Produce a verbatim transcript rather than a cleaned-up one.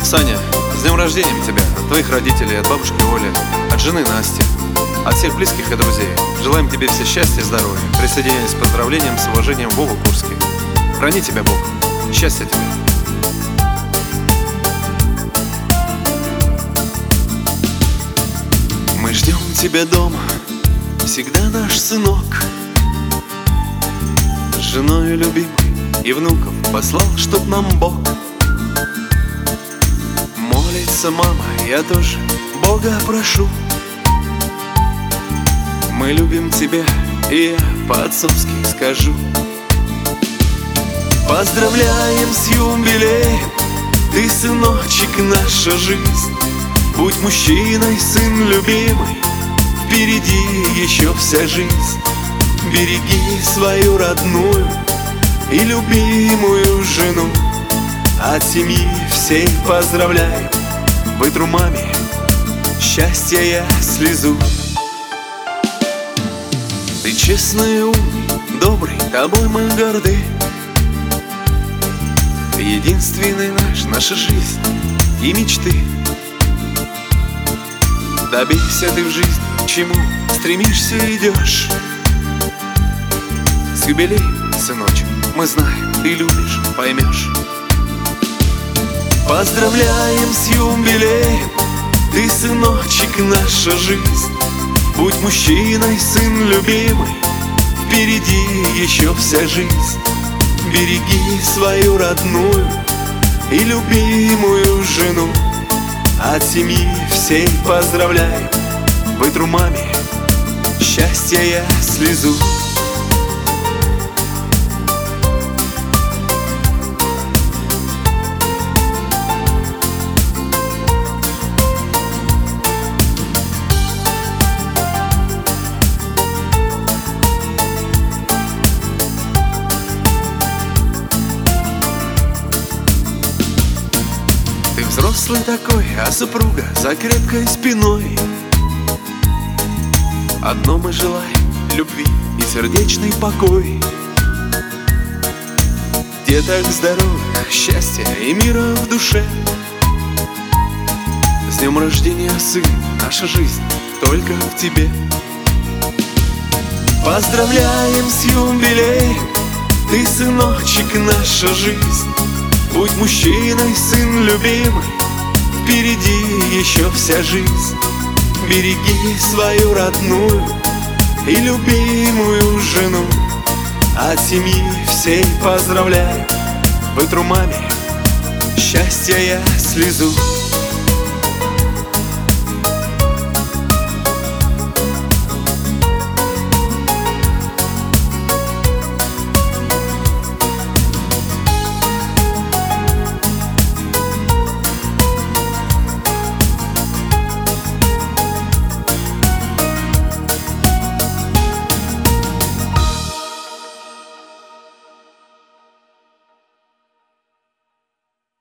Саня, с днем рождения тебя, от твоих родителей, от бабушки Оли, от жены Насти, от всех близких и друзей. Желаем тебе все счастья и здоровья. Присоединяюсь к поздравлениям, с уважением, Вова Курский. Храни тебя Бог. Счастья тебе. Мы ждем тебя дома, всегда наш сынок. С женой любимой и внуков послал, чтоб нам Бог. Молится мама, я тоже Бога прошу. Мы любим тебя, и я по-отцовски скажу. Поздравляем с юбилеем, ты, сыночек, наша жизнь. Будь мужчиной, сын любимый, впереди еще вся жизнь. Береги свою родную и любимую жену. От семьи всей поздравляем, вытру маме счастья я слезу. Ты честный, умный, добрый, тобой мы горды. Ты единственный наш, наша жизнь и мечты. Добейся ты в жизни, чему стремишься, идешь. С юбилеем, сыночек, мы знаем, ты любишь, поймешь. Поздравляем с юбилеем, ты, сыночек, наша жизнь. Будь мужчиной, сын любимый, впереди еще вся жизнь. Береги свою родную и любимую жену. От семьи всей поздравляем, вытру маме счастья я слезу. Ты взрослый такой, а супруга за крепкой спиной. Одно мы желаем — любви и сердечный покой. Деток здоровых, счастья и мира в душе. С днем рождения, сын, наша жизнь только в тебе. Поздравляем с юбилеем, ты, сыночек, наша жизнь. Будь мужчиной, сын любимый, впереди еще вся жизнь. Береги свою родную и любимую жену. От семьи всей поздравляем, вытру маме счастья я слезу.